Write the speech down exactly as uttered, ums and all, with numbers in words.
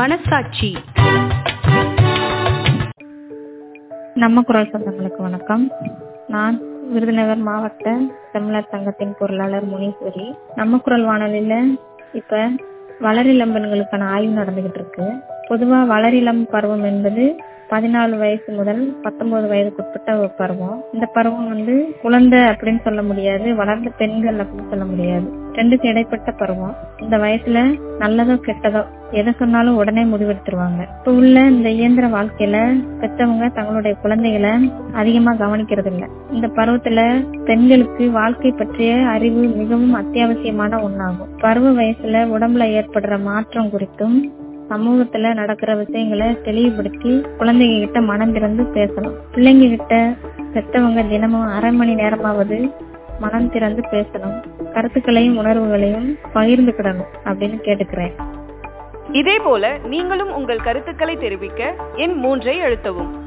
மனசாட்சி. நம்ம குரல் சொந்தங்களுக்கு வணக்கம். நான் விருதுநகர் மாவட்ட தமிழர் சங்கத்தின் பொருளாளர் முனீஸ்வரி. நம்ம குரல் வானொலியில இப்ப வளரிளம் பெண்களுக்கான ஆய்வு நடந்துகிட்டு இருக்கு. பொதுவா வளரிளம் பருவம் என்பது பதினாலு வயசு முதல் பத்தொன்பது வயதுக்குட்பட்ட ஒரு பருவம். இந்த பருவம் வந்து குழந்தை அப்படின்னு சொல்ல முடியாது, வளர்ந்த பெண்கள் அப்படின்னு சொல்ல முடியாது, ரெண்டுக்கு இடைப்பட்ட பருவம். இந்த வயசுல நல்லதோ கெட்டதோ எதை சொன்னாலும் உடனே முடிவெடுத்துருவாங்க. இப்ப உள்ள இந்த இயந்திர வாழ்க்கையில பெற்றவங்க தங்களுடைய குழந்தைகளை அதிகமா கவனிக்கிறது இல்லை. இந்த பருவத்துல பெண்களுக்கு வாழ்க்கை பற்றிய அறிவு மிகவும் அத்தியாவசியமான ஒண்ணாகும். பருவ வயசுல உடம்புல ஏற்படுற மாற்றம் குறித்தும் சமூகத்துல நடக்கிற விஷயங்களை தெளிவுபடுத்தி குழந்தைங்க கிட்ட மனம் திறந்து பேசணும். பிள்ளைங்க கிட்ட பெற்றவங்க தினமும் அரை மணி நேரமாவது மனம் திறந்து பேசணும். கருத்துக்களையும் உணர்வுகளையும் பகிர்ந்துக்கிடணும் அப்படின்னு கேட்டுக்கிறேன். இதே போல நீங்களும் உங்கள் கருத்துக்களை தெரிவிக்க எண் மூன்றை அழுத்தவும்.